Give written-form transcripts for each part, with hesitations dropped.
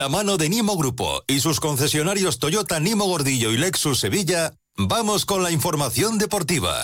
La mano de Nimo Grupo y sus concesionarios Toyota Nimo Gordillo y Lexus Sevilla, vamos con la información deportiva.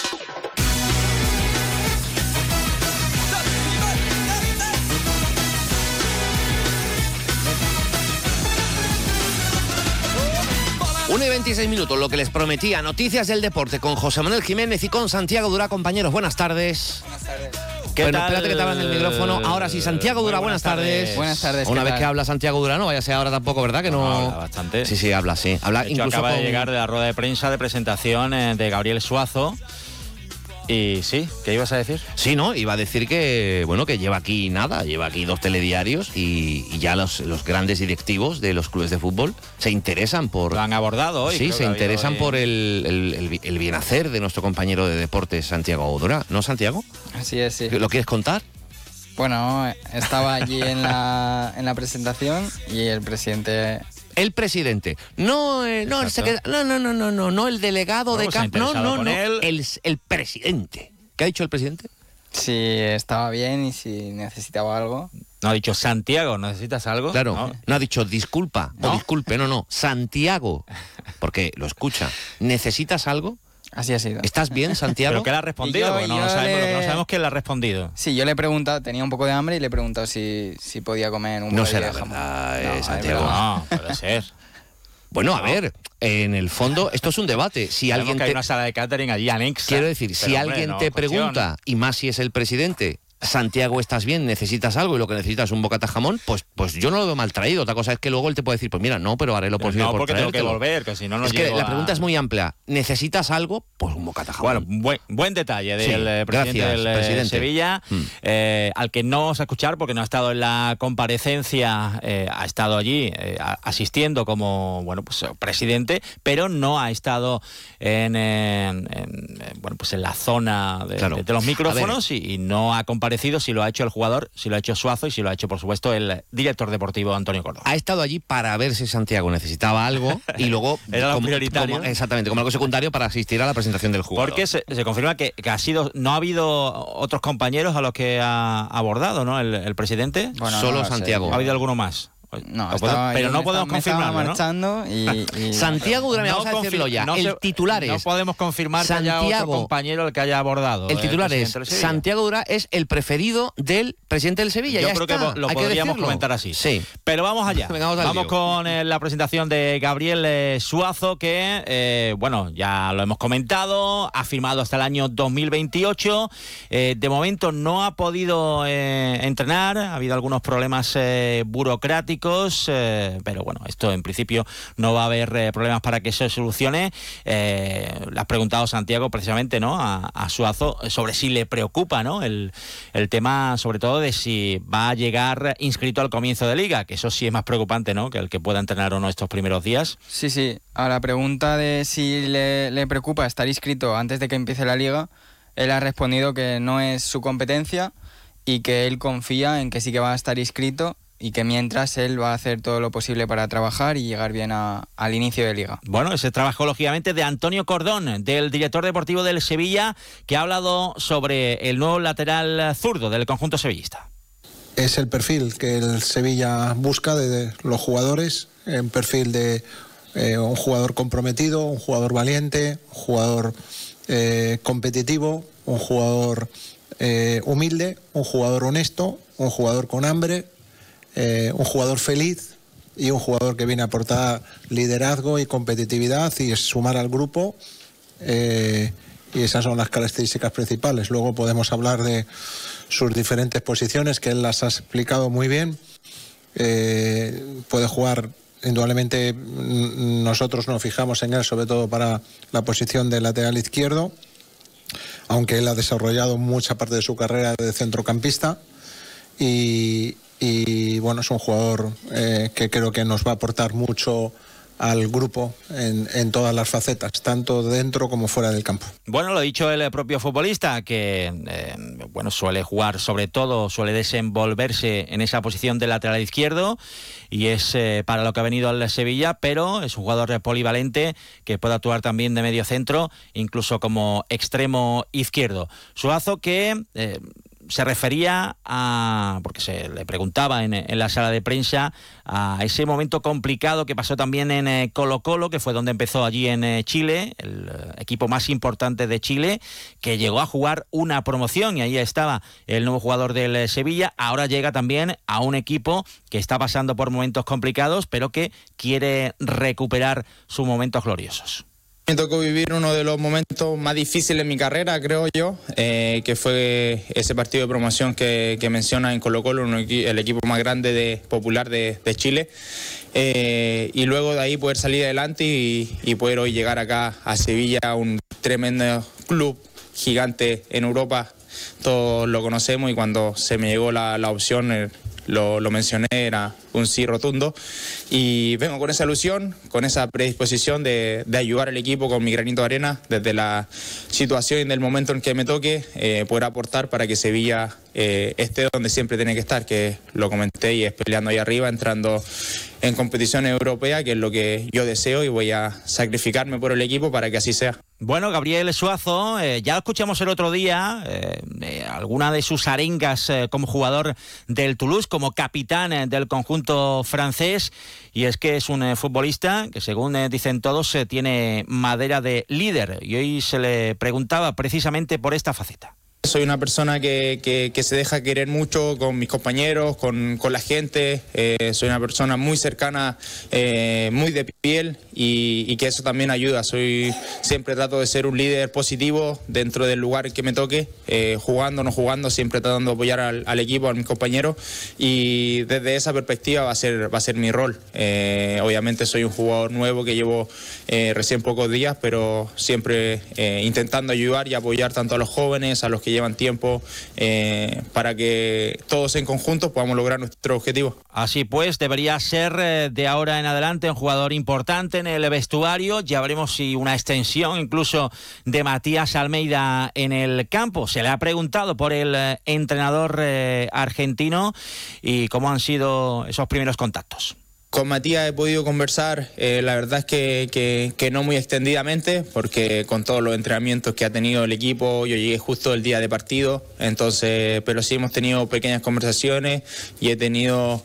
Una y 26 minutos, lo que les prometía, noticias del deporte con José Manuel Jiménez y con Santiago Durá, compañeros. Buenas tardes. Buenas tardes. Bueno, espérate que te hablan del micrófono. Ahora sí, Santiago Durá, buenas tardes. Buenas tardes. Una vez que habla Santiago Durá, no vaya a ser ahora tampoco, ¿verdad? Que no. Habla bastante. Sí, habla, sí. Habla de hecho, incluso acaba de llegar de la rueda de prensa de presentación de Gabriel Suazo. Y sí, ¿qué ibas a decir? Sí, ¿no? Iba a decir que, bueno, que lleva aquí 2 telediarios y ya los grandes directivos de los clubes de fútbol se interesan por... Lo han abordado hoy. Sí, se interesan por el bien hacer de nuestro compañero de deportes, Santiago Durá. ¿No, Santiago? Así es, sí. ¿Lo quieres contar? Bueno, estaba allí en la presentación y el presidente... El presidente, no el secretario, no el delegado de campo, no, el presidente. ¿Qué ha dicho el presidente? Si estaba bien y si necesitaba algo. No ha dicho Santiago, ¿necesitas algo? Claro, no ha dicho disculpa o disculpe, no, Santiago, porque lo escucha. ¿Necesitas algo? Así ha sido. ¿Estás bien, Santiago? ¿Pero qué le ha respondido? Porque no sabemos qué le ha respondido. Sí, yo le he preguntado, tenía un poco de hambre y le he preguntado si podía comer un bocadillo de jamón. No será verdad, Santiago. No, puede ser. Bueno, a ver, en el fondo, esto es un debate. Si alguien que hay una sala de catering allí anexa. Quiero decir, si alguien te pregunta, y más si es el presidente, Santiago, ¿estás bien? ¿Necesitas algo? Y lo que necesitas es un bocata de jamón, pues yo no lo veo mal traído. Otra cosa es que luego él te puede decir, pues mira, no, pero haré lo posible por porque tengo que volver, que si no es que la pregunta es muy amplia. ¿Necesitas algo? Pues un bocata de jamón. Bueno, buen detalle del presidente del Sevilla, al que no vamos a escuchar porque no ha estado en la comparecencia, ha estado allí asistiendo como presidente, pero no ha estado en la zona de los micrófonos y no ha comparecido. Si lo ha hecho el jugador, si lo ha hecho Suazo y si lo ha hecho, por supuesto, el director deportivo Antonio Córdoba. Ha estado allí para ver si Santiago necesitaba algo y luego era lo prioritario. Exactamente, como algo secundario para asistir a la presentación del jugador. Porque se confirma que no ha habido otros compañeros a los que ha abordado, ¿no? El presidente. Bueno, solo Santiago. ¿Ha habido alguno más? No, pero no podemos confirmarlo, marchando y Santiago Durán, vamos a decirlo ya. El titular es... No podemos confirmar que haya otro compañero el que haya abordado. El titular es Santiago Durán es el preferido del presidente del Sevilla. Yo creo que lo podríamos comentar así. Sí. Pero vamos allá. Vamos con la presentación de Gabriel Suazo, que, ya lo hemos comentado, ha firmado hasta el año 2028. De momento no ha podido entrenar, ha habido algunos problemas burocráticos. Pero bueno, esto en principio no va a haber problemas para que se solucione. Le has preguntado, Santiago, precisamente, ¿no? a Suazo sobre si le preocupa, ¿no? el tema, sobre todo, de si va a llegar inscrito al comienzo de liga, que eso sí es más preocupante, ¿no? Que el que pueda entrenar o no estos primeros días. Sí. A la pregunta de si le preocupa estar inscrito antes de que empiece la liga, él ha respondido que no es su competencia y que él confía en que sí que va a estar inscrito y que mientras él va a hacer todo lo posible para trabajar y llegar bien al inicio de liga. Bueno, ese trabajo, lógicamente, de Antonio Cordón, del director deportivo del Sevilla, que ha hablado sobre el nuevo lateral zurdo del conjunto sevillista. Es el perfil que el Sevilla busca de los jugadores, un perfil de un jugador comprometido, un jugador valiente, un jugador competitivo, un jugador humilde, un jugador honesto, un jugador con hambre, un jugador feliz y un jugador que viene a aportar liderazgo y competitividad y sumar al grupo, y esas son las características principales. Luego podemos hablar de sus diferentes posiciones, que él las ha explicado muy bien. Puede jugar, indudablemente nosotros nos fijamos en él sobre todo para la posición de lateral izquierdo, aunque él ha desarrollado mucha parte de su carrera de centrocampista. Y bueno, es un jugador que creo que nos va a aportar mucho al grupo en todas las facetas, tanto dentro como fuera del campo. Bueno, lo ha dicho el propio futbolista, que suele jugar, sobre todo suele desenvolverse en esa posición de lateral izquierdo, y es para lo que ha venido al Sevilla, pero es un jugador polivalente que puede actuar también de medio centro, incluso como extremo izquierdo. Suazo, que se refería a, porque se le preguntaba en la sala de prensa, a ese momento complicado que pasó también en Colo-Colo, que fue donde empezó allí en Chile, el equipo más importante de Chile, que llegó a jugar una promoción y ahí estaba el nuevo jugador del Sevilla. Ahora llega también a un equipo que está pasando por momentos complicados, pero que quiere recuperar sus momentos gloriosos. Me tocó vivir uno de los momentos más difíciles en mi carrera, creo yo, que fue ese partido de promoción que menciona en Colo-Colo, el equipo más grande popular de Chile. Y luego de ahí poder salir adelante y poder hoy llegar acá a Sevilla, un tremendo club gigante en Europa. Todos lo conocemos y cuando se me llegó la opción, lo mencioné, era un sí rotundo y vengo con esa ilusión, con esa predisposición de ayudar al equipo con mi granito de arena desde la situación y del momento en que me toque, poder aportar para que Sevilla esté donde siempre tiene que estar, que lo comenté, y es peleando ahí arriba, entrando en competiciones europeas, que es lo que yo deseo, y voy a sacrificarme por el equipo para que así sea. Bueno, Gabriel Suazo, ya lo escuchamos el otro día, alguna de sus arengas como jugador del Toulouse, como capitán del conjunto francés, y es que es un futbolista que, según dicen todos, tiene madera de líder, y hoy se le preguntaba precisamente por esta faceta. Soy una persona que se deja querer mucho con mis compañeros, con la gente. Soy una persona muy cercana, muy de piel, y que eso también ayuda. Siempre trato de ser un líder positivo dentro del lugar que me toque, jugando o no jugando, siempre tratando de apoyar al equipo, a mis compañeros, y desde esa perspectiva va a ser mi rol. Obviamente soy un jugador nuevo que llevo recién pocos días, pero siempre intentando ayudar y apoyar tanto a los jóvenes, a los que llevan tiempo, para que todos en conjunto podamos lograr nuestro objetivo. Así pues, debería ser de ahora en adelante un jugador importante en el vestuario. Ya veremos si una extensión incluso de Matías Almeida en el campo. Se le ha preguntado por el entrenador argentino y cómo han sido esos primeros contactos. Con Matías he podido conversar, la verdad es que no muy extendidamente, porque con todos los entrenamientos que ha tenido el equipo, yo llegué justo el día de partido, entonces, pero sí hemos tenido pequeñas conversaciones y he tenido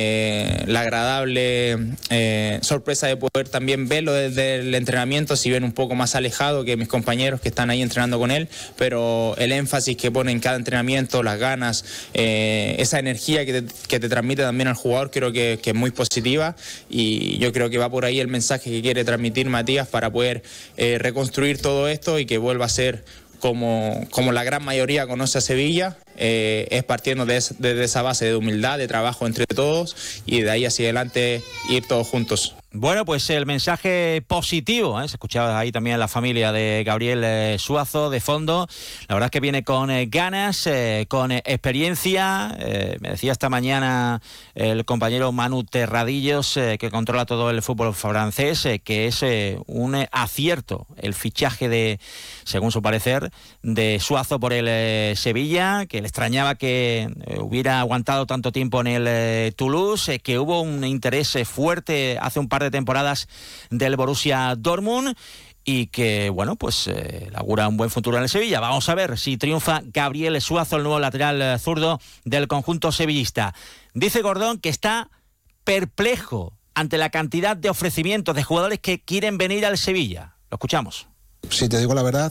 la agradable sorpresa de poder también verlo desde el entrenamiento, si bien un poco más alejado que mis compañeros que están ahí entrenando con él, pero el énfasis que pone en cada entrenamiento, las ganas, esa energía que te transmite también al jugador, creo que es muy positiva. Y yo creo que va por ahí el mensaje que quiere transmitir Matías para poder reconstruir todo esto y que vuelva a ser como la gran mayoría conoce a Sevilla, es partiendo desde esa base de humildad, de trabajo entre todos, y de ahí hacia adelante ir todos juntos. Bueno, pues el mensaje positivo, se escuchaba ahí también la familia de Gabriel Suazo de fondo. La verdad es que viene con ganas, con experiencia. Me decía esta mañana el compañero Manu Terradillos, que controla todo el fútbol francés, que es un acierto el fichaje de, según su parecer, de Suazo por el Sevilla, que le extrañaba que hubiera aguantado tanto tiempo en el Toulouse, que hubo un interés fuerte hace un par de temporadas del Borussia Dortmund y que, bueno, pues le augura un buen futuro en el Sevilla. Vamos a ver si triunfa Gabriel Suazo, el nuevo lateral zurdo del conjunto sevillista. Dice Gordón que está perplejo ante la cantidad de ofrecimientos de jugadores que quieren venir al Sevilla. Lo escuchamos. Si te digo la verdad,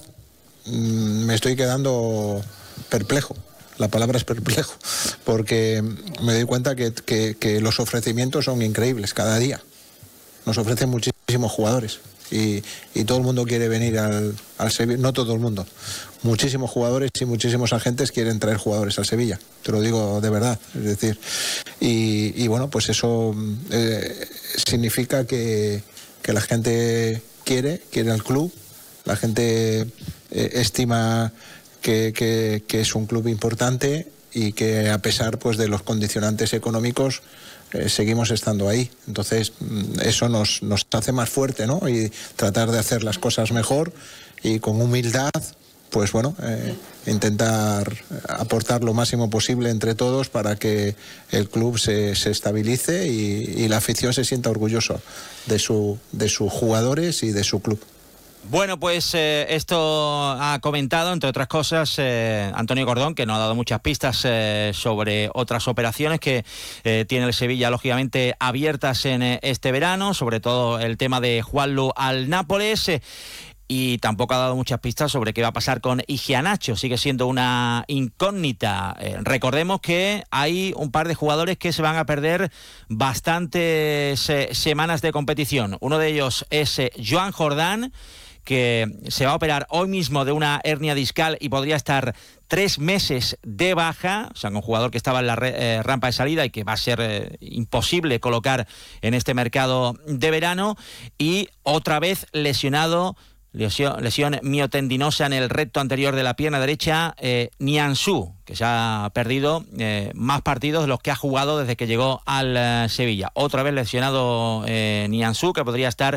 me estoy quedando perplejo. La palabra es perplejo, porque me doy cuenta que los ofrecimientos son increíbles cada día. Nos ofrecen muchísimos jugadores y todo el mundo quiere venir al Sevilla. No todo el mundo, muchísimos jugadores y muchísimos agentes quieren traer jugadores al Sevilla, te lo digo de verdad. Es decir, y bueno, pues eso significa que la gente quiere al club, la gente estima que es un club importante y que, a pesar pues de los condicionantes económicos, seguimos estando ahí. Entonces eso nos hace más fuerte, ¿no? Y tratar de hacer las cosas mejor y con humildad, pues bueno, intentar aportar lo máximo posible entre todos para que el club se estabilice y la afición se sienta orgulloso de sus jugadores y de su club. Bueno, pues esto ha comentado, entre otras cosas, Antonio Cordón, que no ha dado muchas pistas sobre otras operaciones que tiene el Sevilla, lógicamente, abiertas en este verano, sobre todo el tema de Juanlu al Nápoles. Y tampoco ha dado muchas pistas sobre qué va a pasar con Iheanacho. Sigue siendo una incógnita. Recordemos que hay un par de jugadores que se van a perder bastantes semanas de competición. Uno de ellos es Joan Jordán, que se va a operar hoy mismo de una hernia discal y podría estar 3 meses de baja. O sea, un jugador que estaba en la rampa de salida y que va a ser imposible colocar en este mercado de verano. Y otra vez lesionado, lesión miotendinosa en el recto anterior de la pierna derecha, Nianzú, que se ha perdido más partidos de los que ha jugado desde que llegó al Sevilla. Otra vez lesionado Nianzú, que podría estar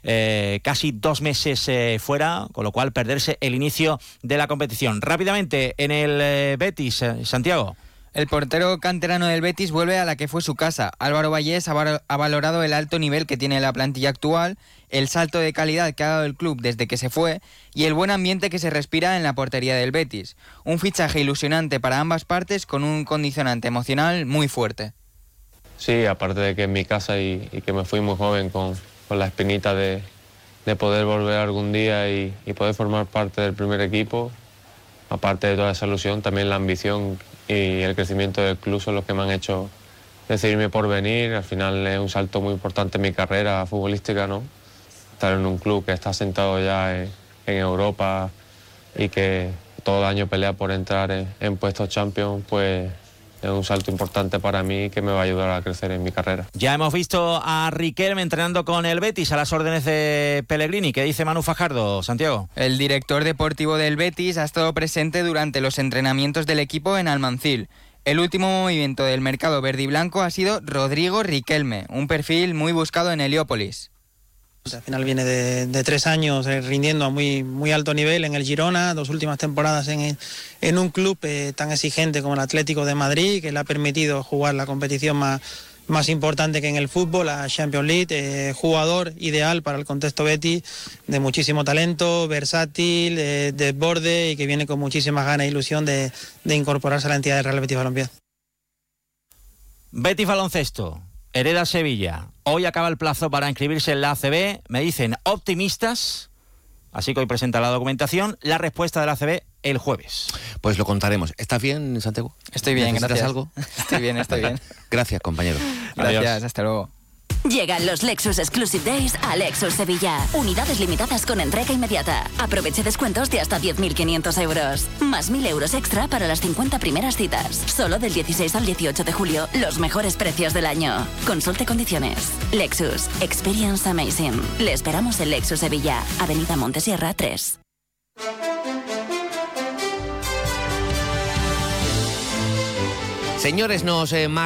casi 2 meses fuera, con lo cual perderse el inicio de la competición. Rápidamente, en el Betis, Santiago. El portero canterano del Betis vuelve a la que fue su casa. Álvaro Vallés ha valorado el alto nivel que tiene la plantilla actual, el salto de calidad que ha dado el club desde que se fue y el buen ambiente que se respira en la portería del Betis. Un fichaje ilusionante para ambas partes con un condicionante emocional muy fuerte. Sí, aparte de que en mi casa y que me fui muy joven con la espinita de poder volver algún día y poder formar parte del primer equipo, aparte de toda esa ilusión, también la ambición y el crecimiento del club son los que me han hecho decidirme por venir. Al final es un salto muy importante en mi carrera futbolística, ¿no? Estar en un club que está sentado ya en Europa y que todo el año pelea por entrar en puestos Champions, pues es un salto importante para mí que me va a ayudar a crecer en mi carrera. Ya hemos visto a Riquelme entrenando con el Betis a las órdenes de Pellegrini. ¿Qué dice Manu Fajardo, Santiago? El director deportivo del Betis ha estado presente durante los entrenamientos del equipo en Almancil. El último movimiento del mercado verde y blanco ha sido Rodrigo Riquelme, un perfil muy buscado en Heliópolis. Al final viene de 3 años rindiendo a muy alto nivel en el Girona, 2 últimas temporadas en un club tan exigente como el Atlético de Madrid, que le ha permitido jugar la competición más importante que en el fútbol, la Champions League. Jugador ideal para el contexto Betis, de muchísimo talento, versátil, desborde y que viene con muchísimas ganas e ilusión de incorporarse a la entidad del Real Betis Balompié. Betis Baloncesto hereda Sevilla. Hoy acaba el plazo para inscribirse en la ACB. Me dicen optimistas, así que hoy presenta la documentación. La respuesta de la ACB el jueves. Pues lo contaremos. ¿Estás bien, Santiago? Estoy bien, gracias. ¿Algo? Estoy bien. Gracias, compañero. Gracias, Adiós. hasta luego. Llegan los Lexus Exclusive Days a Lexus Sevilla. Unidades limitadas con entrega inmediata. Aproveche descuentos de hasta 10.500 euros. Más 1.000 euros extra para las 50 primeras citas. Solo del 16 al 18 de julio, los mejores precios del año. Consulte condiciones. Lexus. Experience Amazing. Le esperamos en Lexus Sevilla, Avenida Montesierra 3. Señores, nos